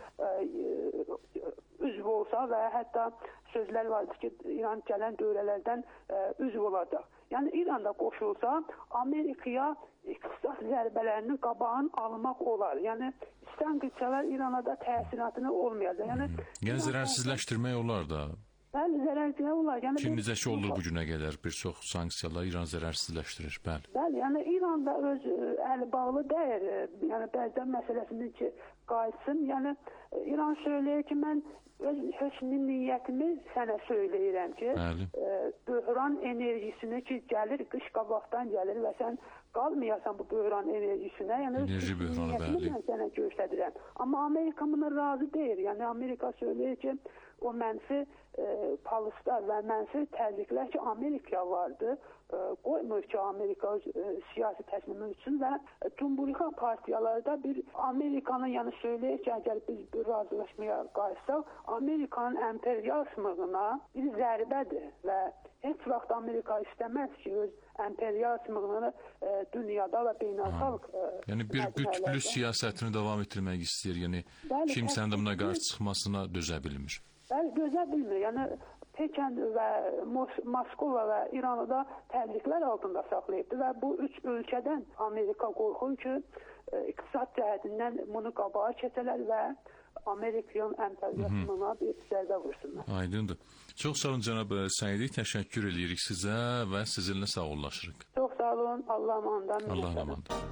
üzv olsa və hətta sözlər vardır ki, İran gələn dövrələrdən üzv olacaq. Yəni İranda qoşulsa, Amerikaya iqtisad zərbələrinin qabağını almaq olar. Yəni İslam qüvvələr İrana da təsiratını olmayacaq. Yəni zərərsizləşdirmək olar da. Bəli, zərərsizləşdirmək olar. Yəni ki, necə ki olur bu günə qədər bir çox sanksiyalar İran zərərsizləşdirir. Bəli. Bəli, yəni İran da öz əli bağlı deyil. Yəni Bərdən məsələsində ki, qayıtsın. Yəni İran söyləyir ki, mən öz hösn niyyətimi sənə söyləyirəm ki, böhran enerjisini ki, gəlir, qış qabaqdan gəlir və sən qalmayasan bu böhran enerjisinə, yəni enerji böhranı, bəli. Mən sənə göstərirəm. Amma Amerika buna razı deyil. Yəni Amerika söyləyir ki, o mənfi palıstlar və mənfi təzyiqlər ki, Amerikaya vardı, qoymur ki, Amerika öz siyasi təslimi üçün və Cumhuriyet partiyalarda bir Amerikanın, yəni söyləyir ki, əgər biz bir razılaşmaya qayıtsaq, Amerikanın emperyalizmına bir zərbədir və heç vaxt Amerika istəməz ki, öz emperyalizmını dünyada və beynəlxalq yəni bir qütblü siyasətini davam etdirmək istəyir, yəni kimsənin də buna qarşı çıxmasına dözə bilmir. Bəli, dözə bilmir. Yəni Pekin və Moskova və İranı da təzyiqlər altında saxlayıbdır və bu üç ölkədən Amerika qorxur ki, iqtisad cəhətindən bunu qabağa keçələr və Amerikanın emperyalizmına bir zərbə vursunlar. Aydındır. Çox sağ olun cənab Səidi, təşəkkür edirik sizə və sizinlə sağollaşırıq. Çox sağ olun, Allah amandan. Allah amandan.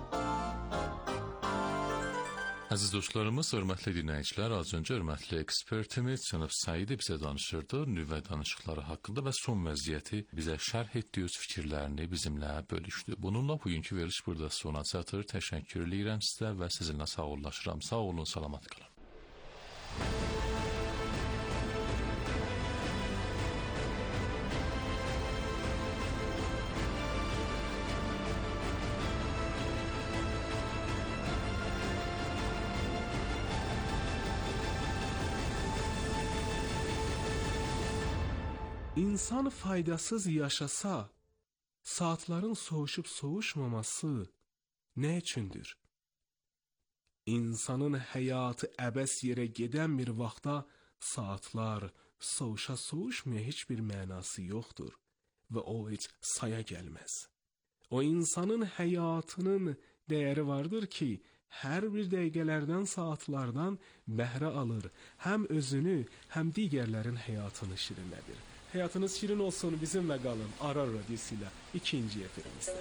Əziz dostlarımız, hörmətli dinləyicilər, az öncə hörmətli ekspertimiz cənab Səidi bizə danışırdı nüvə danışıqları haqqında və son vəziyyəti bizə şərh etdi, öz fikirlərini bizimlə bölüşdü. Bununla bugünkü veriliş burada sona çatır. Təşəkkür edirəm sizə və sizinlə sağollaşıram. Sağ olun, salamat qalın. İnsan faydasız yaşasa, saatların soğuşub soğuşmaması nə üçündür? İnsanın həyatı əbəs yerə gedən bir vaxtda saatlar soğuşa soğuşmaya heç bir mənası yoxdur və o heç saya gəlməz. O insanın həyatının dəyəri vardır ki, hər bir dəqiqələrdən, saatlardan bəhrə alır, həm özünü, həm digərlərin həyatını şirinlədir. Həyatınız şirin olsun, bizimlə qalın. Arar Radiosu ilə ikinci efirimizdə.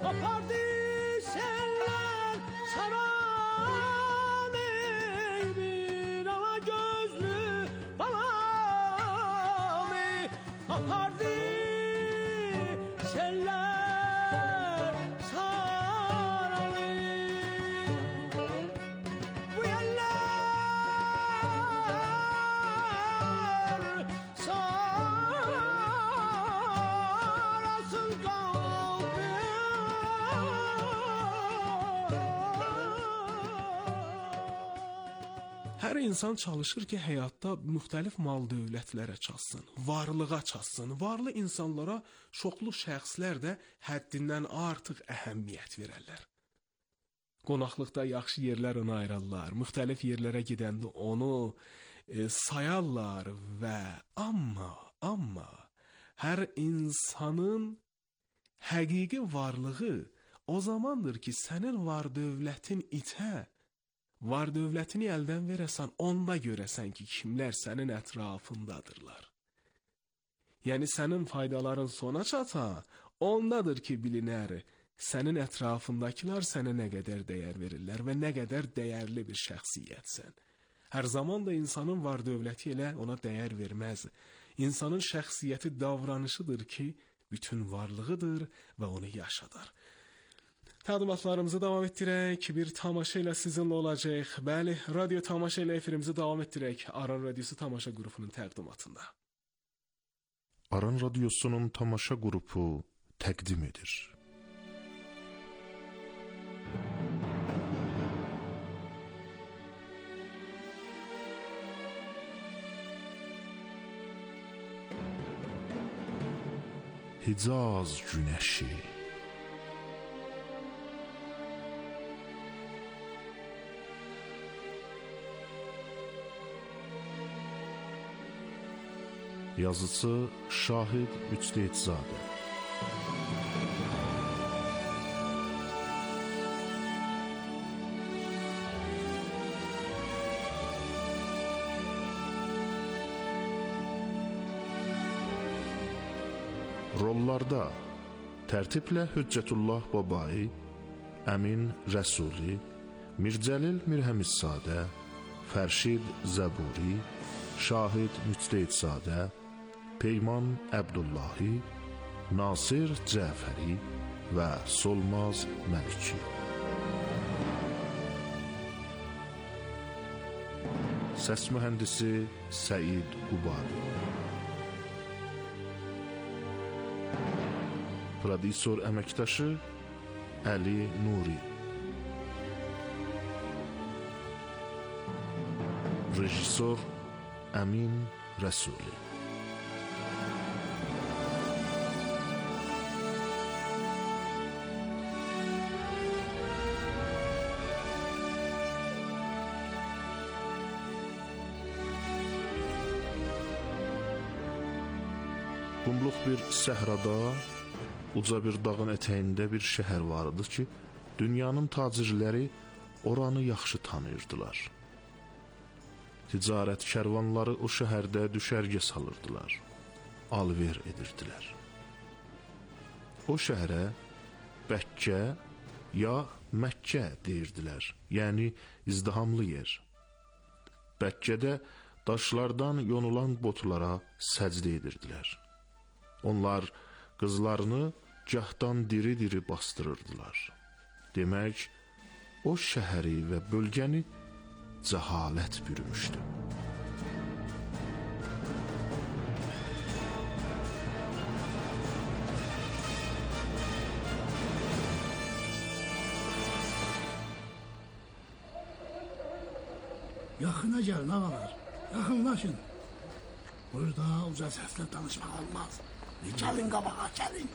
Apardı seller saran ey bir ana gözlü balamı. Apardı seller saran bu yerler sarasın kalbim. Hər insan çalışır ki, həyatda müxtəlif mal dövlətlərə çatsın, varlığa çatsın. Varlı insanlara çoxlu şəxslər də həddindən artıq əhəmiyyət verərlər. Qonaqlıqda yaxşı yerlər ona ayırarlar, müxtəlif yerlərə gedəndə onu sayarlar və amma hər insanın həqiqi varlığı o zamandır ki, sənin var dövlətin itə, var dövlətini əldən verəsən, onda görəsən ki, kimlər sənin ətrafındadırlar. Yəni, sənin faydaların sona çata, ondadır ki, bilinər, sənin ətrafındakılar sənə nə qədər dəyər verirlər və nə qədər dəyərli bir şəxsiyyətsən. Hər zaman da insanın var dövləti elə ona dəyər verməz. İnsanın şəxsiyyəti davranışıdır ki, bütün varlığıdır və onu yaşadar. Təqdimatlarımızı davam etdirək. Bir tamaşa ilə sizinlə olacaq. Bəli, radyo tamaşa ilə efirimizi davam etdirək. Aran Radyosu tamaşa qrupunun təqdimatında. Aran Radyosu'nun tamaşa qrupu təqdim edir. Hicaz günəşi, yazısı Şahid Müctehidzadə. Rollarda tərtiblə Hüccətullah Babai, Əmin Rəsuli, Mircəlil Mirhəmiszadə, Fərşid Zəburi, Şahid Müctehidzadə, Peyman Əbdullahi, Nasir Cəfəri və Solmaz Məliki. Səs mühəndisi Səid Qubadi. Prodüser əməkdaşı Əli Nuri. Rejissor Əmin Rəsuli. Qumluq bir səhrada, uca bir dağın ətəyində bir şəhər vardı ki, dünyanın tacirləri oranı yaxşı tanıyırdılar. Ticarət kərvanları o şəhərdə düşərgə salırdılar, alver edirdilər. O şəhərə Bəkkə ya Məkkə deyirdilər, yəni izdihamlı yer. Bəkkədə daşlardan yonulan botlara səcdə edirdilər. Onlar qızlarını gahdan diri-diri bastırırdılar. Demək, o şəhəri və bölgəni cəhalət bürümüşdü. Yaxına gəlin ağalar, yaxınlaşın. Burada uca səslə danışmaq olmaz. Gəlin qabağa, gəlin.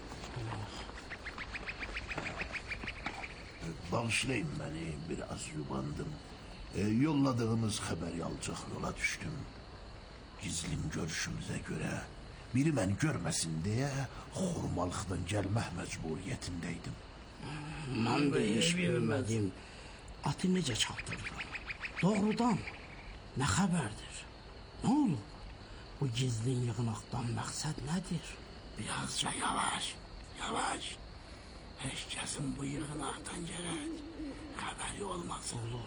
Bağışlayın məni, biraz yubandım. Yolladığınız xəbəri alacaq yola düşdüm. Gizlim görüşümüzə görə biri məni görməsin deyə xurmalıqdan gəlmək məcburiyyətindəydim. Mən də heç bilmədim. Atı necə çapdırdım? Doğrudan nə xəbərdir? Nə olub? Bu gizlin yığınaqdan məqsəd nədir? Birazca yavaş, yavaş. Heç kəs Gelsin bu yığınaktan gerek. Haberi olmaz. Olur.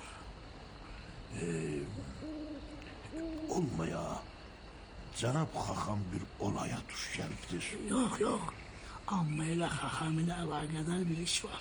Olmaya Cenab Xaxam bir olaya tuş gəlibdir. Yok. Amma ilə Xaxam ilə əlaqədar bir iş var.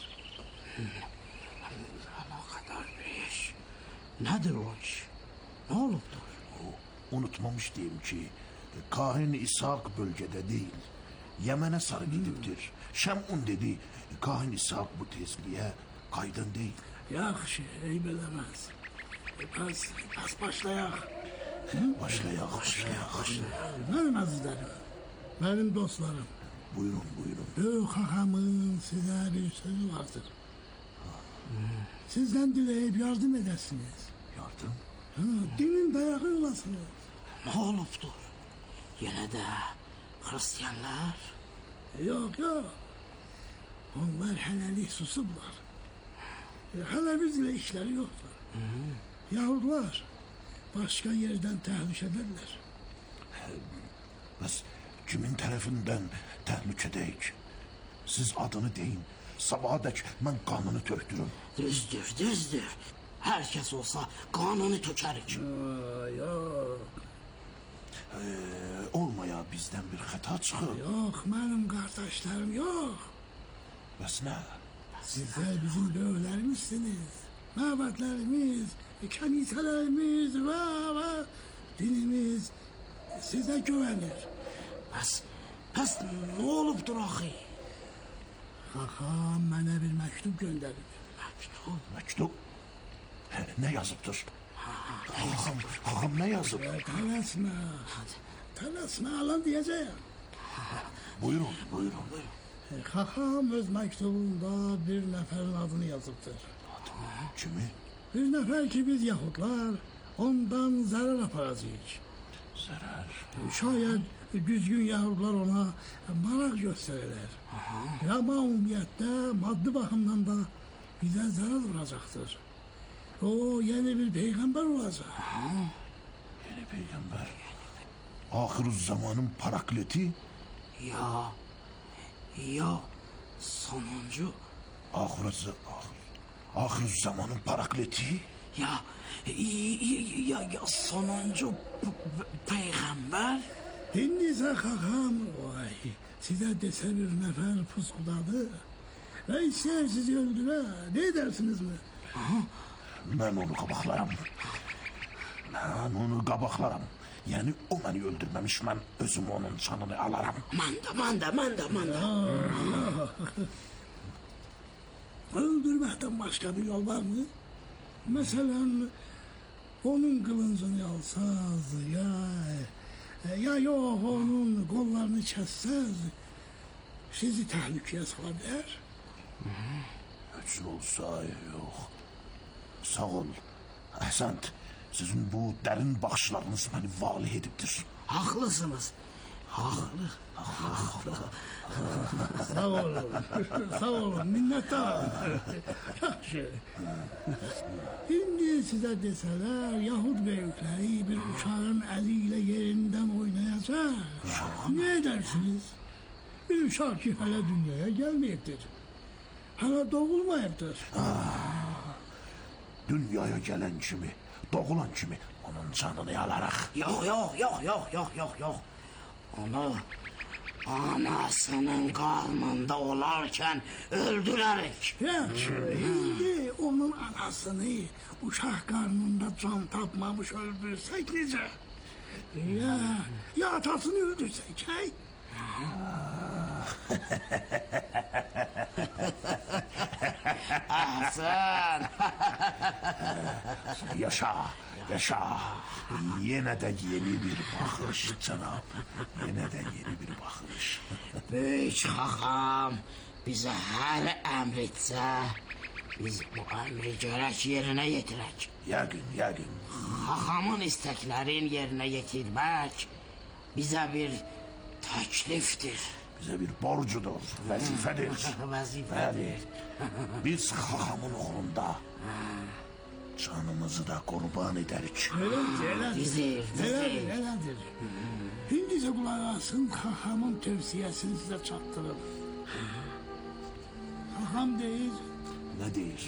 Əlaqədar bir iş. Nədir o iş? Nə olubdur? Unutmamış diyeyim ki, Kahin İshak bölgede değil, Yemen'e sarı gidiptir. Şemun dedi, Kahin İshak bu tezliğe kaydın değil. Yaxşı, eyb eləməz. Pas başlayaq. Başlayaq. Mənim əzizlərim, mənim dostlarım. Buyurun. Böyük Xaxamın sizə bir sözü vardır. Sizdən diləyib yardım edəsiniz. Yardım? Dinin dayağı olasınız. Nə olubdur? Yenə də xristiyanlar? Yok. Onlar hələlik susublar. Hələ bizlə işləri yoxdur. Yahudlar başka yerden təhlükədədirlər. Bəs kimin tərəfindən təhlükədəyik? Siz adını deyin. Sabaha dək mən qanını tökdürüm. Düzdür. Hər kəs olsa qanını tökərik. Yok. Olmaya bizdən bir xəta çıxır. Yok, mənim qardaşlarım yok. Bəs nə? Sizler bizim böyüklərimizsiniz. Məbədlərimiz, kənisələrimiz və dinimiz sizə güvənir. Bəs nə olubdur axı? Xaxam mənə bir məktub göndərib. Məktub? Nə yazıbdır? Xaxam nə yazıb? Tələsmə, alan deyəcəyəm. Buyurun. Xaxam öz məktubunda bir nəfərin adını yazıbdır. Kimi? Bir nəfər ki biz Yahudlar ondan zərər aparacağıq. Zərər? Şayad düzgün Yahudlar ona maraq göstərirlər. Amma ümumiyyətlə maddi baxımdan da bizə zərər vuracaqdır. O yeni bir peyğəmbər olacaq. Yeni peyğəmbər? Ahirüzzamanın parakleti? Ya, sonuncu. Ahirüzzamanın parakleti? Ya sonuncu peyğəmbər? İndi isə Xaxam, sizə desə bir nəfər pusqudadır və istəyər sizi öldürə, ne edersinizmi? Mən onu qabaqlaram. Yəni o məni öldürməmiş, mən özüm onun canını alaram. Mən də. Öldürməkdən başqa bir yol var mı? Məsələn, onun qılıncını alsaz, ya yox, onun qollarını kəssəz, sizi təhlükəyə sala bilər. Heç olsa, yox. Sağ ol, Əhsənd. Sizin bu dərin baxışlarınız məni valih edibdir. Haqlısınız. Haqlı. Sağ olun, minnətdaram. İndi sizə desələr, Yahud böyükləri bir uşağın əli ilə yerindən oynayacaq. Ne edersiniz? Bir uşaq ki hələ dünyaya gəlməyibdir. Hələ doğulmayıbdır. Dünyaya gələn kimi, doğulan kimi onun canını alaraq. Yox. Onu anasının qarnında olarkən öldürərik. Yaxşı, indi onun anasını uşaq qarnında can tapmamış öldürsək necə? Ya atasını öldürsək, hey? Əhsən. Yaşa. Yenə də yeni bir baxış, cənab. Yenə də yeni bir baxış. Böyük Xaxam bizə hər əmr etsə, biz bu əmri gərək yerinə yetirək. Yəqin. Xaxamın istəklərin yerinə yetirmək bizə bir təklifdir. Bizə bir borcudur, vəzifədir. Vəzifədir. Biz Xaxamın uğrunda canımızı da qurban edərik. Elədir. İndi isə qulaq asın, Xaxamın tövsiyəsini sizə çatdırım. Xaxam atam deyir. Nə deyir?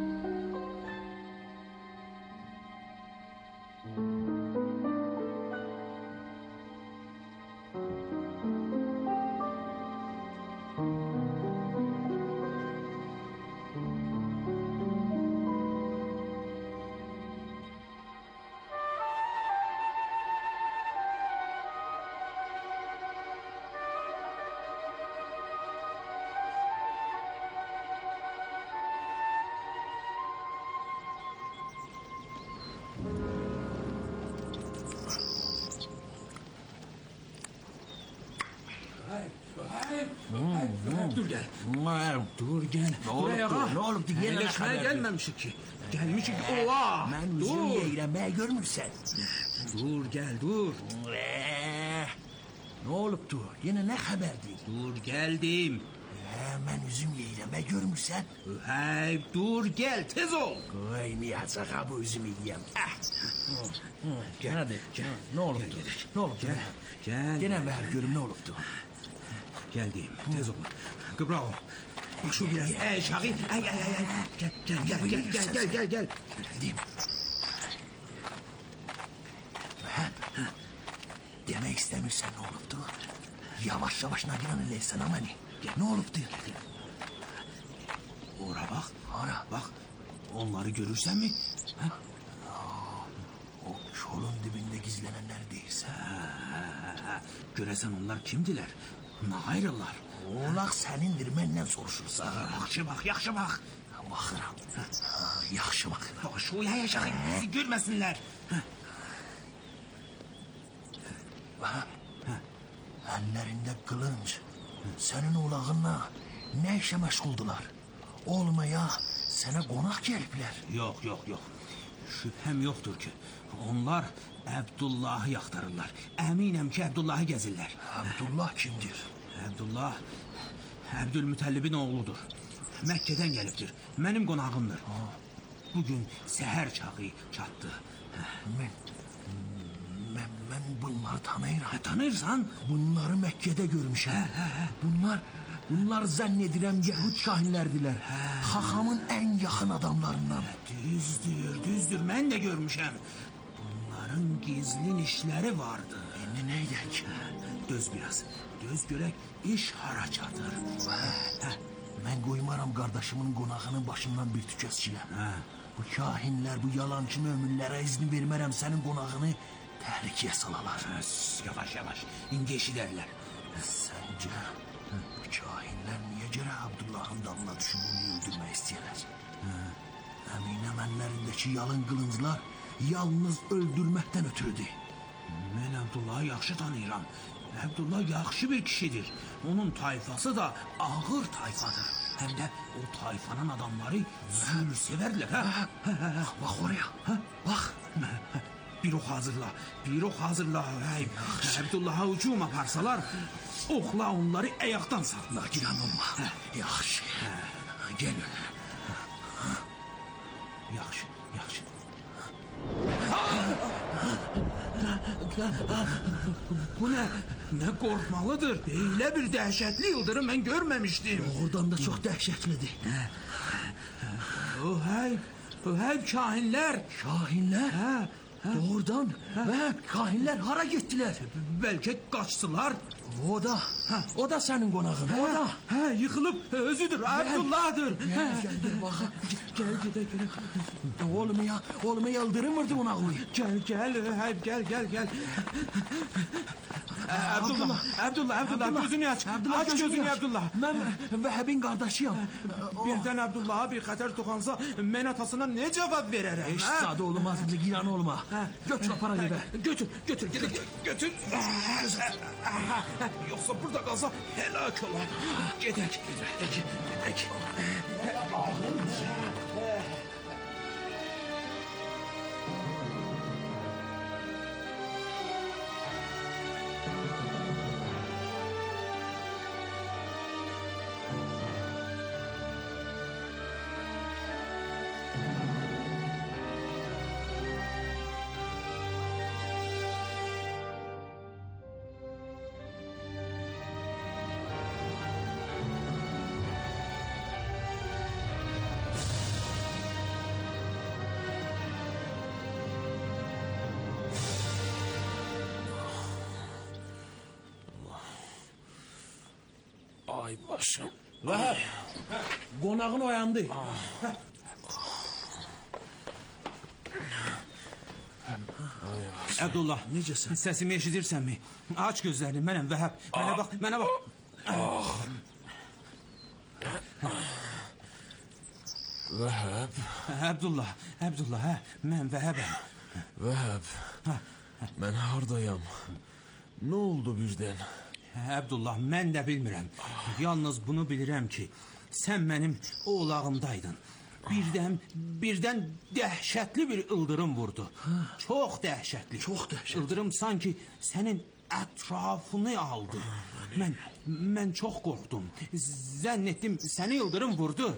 Dur gel. Dur gel. Ne olubdu? Yenə Yerləşməyə gəlməmişik ki. Gəlmişik. Ola! Mən üzüm yeyirəm, mən görmürsən. Dur gel, dur. Ne olubdu? Yenə nə xəbərdir? Dur geldim. Mən üzüm yeyirəm, mən görmürsən. Hey, dur gel, tez ol. Qoymayacaq ha bu üzümü yeyəm. Gel. Hadi, gel. Ne olubdu? Ne olubdu? Gel. Yenə ver görüm ne olubdu? Geldim, tez ol. Bravo. Bak şu biraz. Şahin. Gel. Geldim. Demek istemirsen ne olubdu? Yavaş yavaş Nagiran eləysən ha məni. Ne olubdu? Ora bak. Ora. Bak. Onları görürsen mi? Ha? O çolun dibinde gizlenenler değilse. Göresen onlar kimdiler? Nağayrılar. Olaq sənindir, məndən soruşursa. Yaxşı bak. Baxıram. Yaxşı bak. Şu yaşayın, bizi görmesinler. Əllərində qılınc. Sənin olağınla nə işə məşğuldular? Olmaya sənə qonaq gəliblər. Yok. Şüphem yoktur ki. Onlar Abdullah'ı yaxtarırlar. Əminəm ki, Abdullah'ı gəzirlər. Abdullah kimdir? Abdullah Abdülmütəllibin oğludur. Məkkədən gəlibdir. Mənim qonağımdır. Bugün səhər çağı çatdı. Mən bunları tanıyıram. Tanırsan? Bunları Məkkədə görmüşəm. Bunlar zənn edirəm Yəhud şahinlərdilər. Xaxamın ən yaxın adamlarından. Düzdür. Mən də görmüşəm. Bunların gizlin işləri vardı. İndi nə edək? Döz biraz. Döz görək iş hara çatır. Mən qoymaram qardaşımın qonağının başından bir tükəsçiləm. Bu kahinlər, bu yalancı möminlərə izin vermərəm sənin qonağını təhlükəyə salalar. Yavaş. İndi eşidərlər. Səncə bu kahinlər niyə görə Abdullahın dalına düşüb onu öldürmək istəyirlər? Əminəm əllərindəki yalın qılınclar yalnız öldürməkdən ötürüdür. Mən Abdullah'ı yaxşı tanıyıram. Abdullah yaxşı bir kişidir. Onun tayfası da ağır tayfadır. Hem de o tayfanın adamları zül severler. Bak oraya. Bak. Bir ok hazırla. Abdullah'a hücum aparsalar, okla onları ayaktan sallar. Nagiran olma. Yaxşı. Gel. Yaxşı. Bu ne? Ne korkmalıdır. Böyle bir dehşetli yıldırım ben görmemiştim. Oradan da çok dehşetlidir. O hep kahinler. Kahinler? Doğrudan. Kahinler hara gittiler? Belki kaçtılar. O da senin konağın. O da. Yıkılıp özüdür. Abdullah'dır. Gel bak. Gel. Oğlumu yıldırım ona koy. Gel. Abdullah gözünü aç. Aç gözünü Abdullah. Ben Veheb'in kardeşiyim. Birden Abdullah'a bir xəter toxansa mən atasına ne cevap verərəm? Eşsadə olmaz, giran olma. Götür o parayı be. Götür. Yoksa burada kalsa helak olar. Gedək. Ay başım. Vahab, qonağın oyandı. Abdullah, necəsən? Səsimi eşidirsənmi? Aç gözlərini, mənəm Vəhəb. Mənə bax, mənə bax. Vəhəb. Abdullah, hə, mən Vəhəbəm. Vəhəb, mən hardayam? Nə oldu birdən? Abdullah, mən də bilmirəm. Yalnız bunu bilirəm ki, sən mənim oğlağımdaydın. Birdən dəhşətli bir ildırım vurdu. Çox dəhşətli. İldırım sanki sənin ətrafını aldı. Mən çox qorxdum. Zənn etdim səni ildırım vurdu.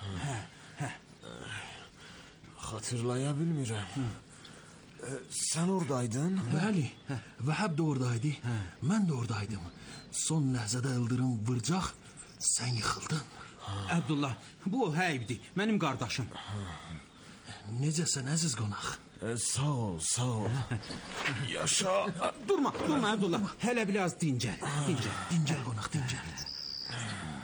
Xatırlaya bilmirəm. Sən oradaydın? Bəli, Vəhəb də oradaydı. Mən də oradaydım. Son ləhzədə ildırım vuracaq, sən yıxıldın. Abdullah, bu Həyibdir, mənim qardaşım. Necəsən əziz qonaq? Sağ ol, sağ ol. Yaşa. Durma Abdullah, hələ biraz dincəl. Dincəl qonaq, dincəl.